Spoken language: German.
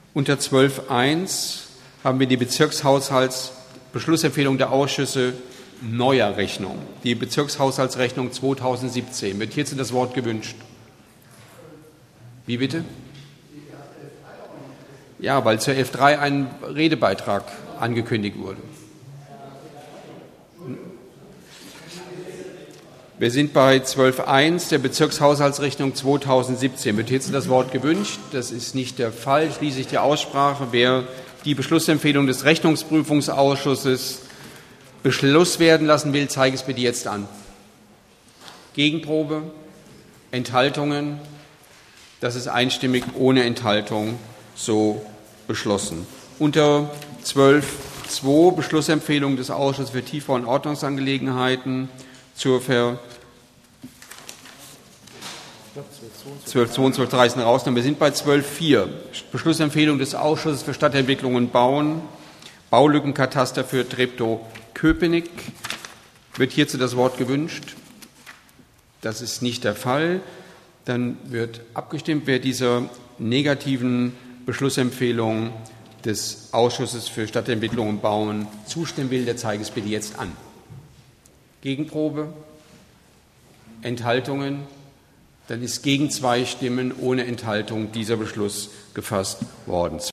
Unter 12.1 haben wir die Bezirkshaushaltsbeschlussempfehlung der Ausschüsse neuer Rechnung, die Bezirkshaushaltsrechnung 2017. Wird hierzu das Wort gewünscht? Wie bitte? Ja, weil zur 11.3 ein Redebeitrag angekündigt wurde. Wir sind bei 12.1 der Bezirkshaushaltsrechnung 2017. Wird hierzu das Wort gewünscht? Das ist nicht der Fall. Schließe ich die Aussprache. Wer die Beschlussempfehlung des Rechnungsprüfungsausschusses Beschluss werden lassen will, zeige es bitte jetzt an. Gegenprobe? Enthaltungen? Das ist einstimmig ohne Enthaltung so beschlossen. Unter 12.2 Beschlussempfehlung des Ausschusses für Tiefe- und Ordnungsangelegenheiten zur 12.2 und 12.3 sind rausgenommen. Wir sind bei 12.4 Beschlussempfehlung des Ausschusses für Stadtentwicklung und Bauen, Baulückenkataster für Treptow-Köpenick. Wird hierzu das Wort gewünscht? Das ist nicht der Fall. Dann wird abgestimmt, wer dieser negativen Beschlussempfehlung des Ausschusses für Stadtentwicklung und Bauen zustimmen will, der zeige es bitte jetzt an. Gegenprobe? Enthaltungen? Dann ist gegen 2 Stimmen ohne Enthaltung dieser Beschluss gefasst worden.